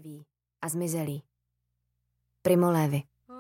mrtví a zmizelí. Primo Levi.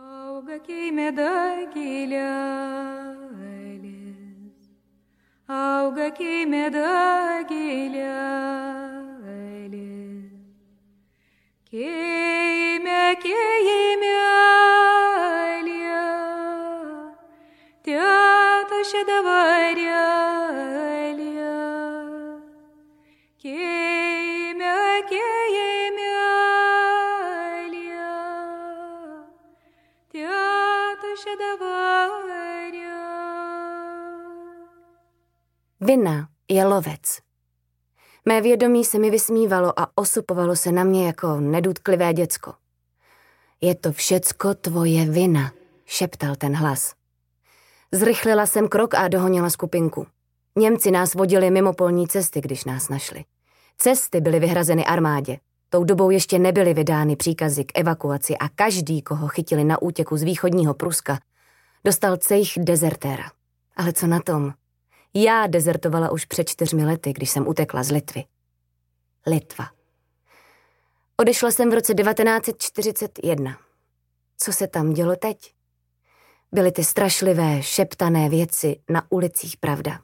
Vina je lovec. Mé vědomí se mi vysmívalo a osupovalo se na mě jako nedůtklivé děcko. Je to všecko tvoje vina, šeptal ten hlas. Zrychlila jsem krok a dohonila skupinku. Němci nás vodili mimo polní cesty, když nás našli. Cesty byly vyhrazeny armádě. Tou dobou ještě nebyly vydány příkazy k evakuaci a každý, koho chytili na útěku z východního Pruska, dostal cejch dezertéra. Ale co na tom? Já dezertovala už před 4 lety, když jsem utekla z Litvy. Litva. Odešla jsem v roce 1941. Co se tam dělo teď? Byly ty strašlivé, šeptané věci na ulicích, pravda.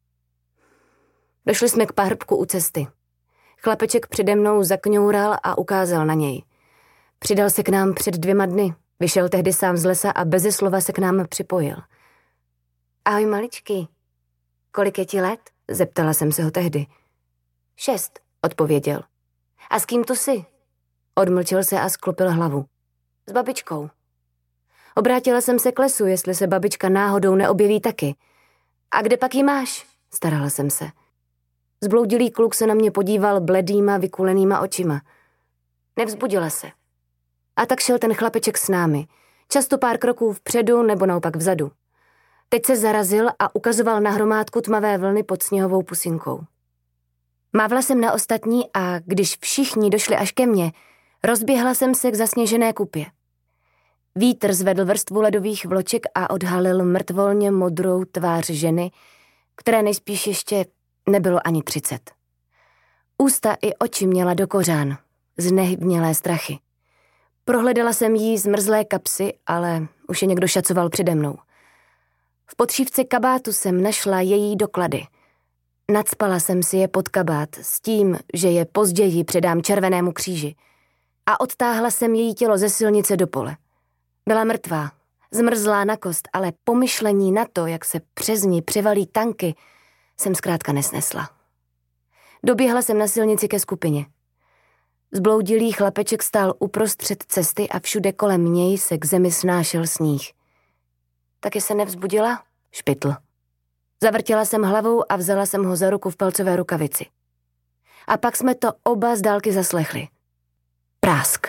Došli jsme k pahrbku u cesty. Chlapeček přede mnou zakňoural a ukázal na něj. Přidal se k nám před 2 dny. Vyšel tehdy sám z lesa a beze slova se k nám připojil. Ahoj, maličký. Kolik je ti let? Zeptala jsem se ho tehdy. 6, odpověděl. A s kým tu jsi? Odmlčel se a sklopil hlavu. S babičkou. Obrátila jsem se k lesu, jestli se babička náhodou neobjeví taky. A kde pak jí máš? Starala jsem se. Zbloudilý kluk se na mě podíval bledýma, vykulenýma očima. Nevzbudila se. A tak šel ten chlapeček s námi. Často pár kroků vpředu nebo naopak vzadu. Teď se zarazil a ukazoval na hromádku tmavé vlny pod sněhovou pusinkou. Mávla jsem na ostatní a když všichni došli až ke mně, rozběhla jsem se k zasněžené kupě. Vítr zvedl vrstvu ledových vloček a odhalil mrtvolně modrou tvář ženy, které nejspíš ještě nebylo ani 30. Ústa i oči měla do kořán, znehybnělé strachy. Prohledala jsem jí zmrzlé kapsy, ale už je někdo šacoval přede mnou. V podšívce kabátu jsem našla její doklady. Nacpala jsem si je pod kabát s tím, že je později předám Červenému kříži. A odtáhla jsem její tělo ze silnice do pole. Byla mrtvá, zmrzlá na kost, ale pomyšlení na to, jak se přes ní převalí tanky, jsem zkrátka nesnesla. Doběhla jsem na silnici ke skupině. Zbloudilý chlapeček stál uprostřed cesty a všude kolem něj se k zemi snášel sníh. Taky se nevzbudila? Špitl. Zavrtěla jsem hlavou a vzala jsem ho za ruku v palcové rukavici. A pak jsme to oba z dálky zaslechli. Prásk.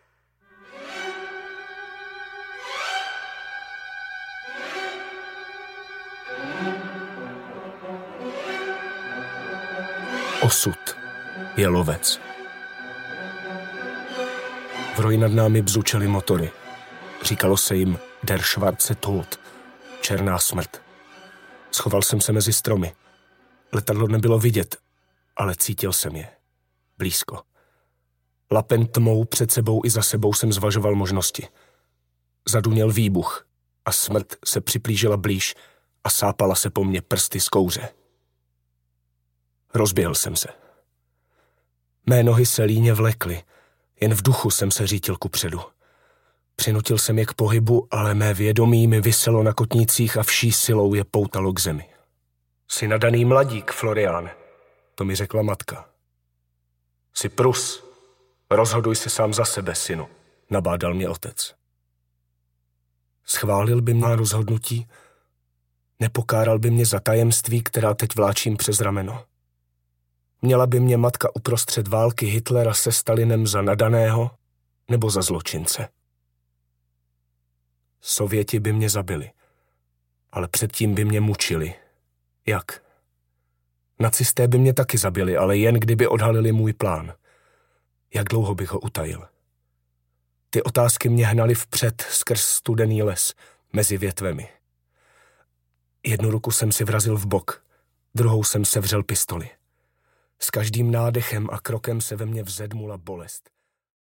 Osud je lovec. V roji nad námi bzučely motory. Říkalo se jim Der Schwarze Tod, černá smrt. Schoval jsem se mezi stromy. Letadlo nebylo vidět, ale cítil jsem je. Blízko. Lapen tmou před sebou i za sebou jsem zvažoval možnosti. Zaduněl výbuch a smrt se připlížila blíž a sápala se po mně prsty z kouře. Rozběhl jsem se. Mé nohy se líně vlekly, jen v duchu jsem se řítil kupředu. Přinutil jsem je k pohybu, ale mé vědomí mi viselo na kotnících a vší silou je poutalo k zemi. Jsi nadaný mladík, Florián, to mi řekla matka. Jsi Prus, rozhoduj se sám za sebe, synu, nabádal mě otec. Schválil by mě rozhodnutí, nepokáral by mě za tajemství, která teď vláčím přes rameno. Měla by mě matka uprostřed války Hitlera se Stalinem za nadaného nebo za zločince. Sověti by mě zabili, ale předtím by mě mučili. Jak? Nacisté by mě taky zabili, ale jen kdyby odhalili můj plán. Jak dlouho bych ho utajil? Ty otázky mě hnaly vpřed skrz studený les, mezi větvemi. Jednu ruku jsem si vrazil v bok, druhou jsem sevřel pistoli. S každým nádechem a krokem se ve mně vzedmula bolest.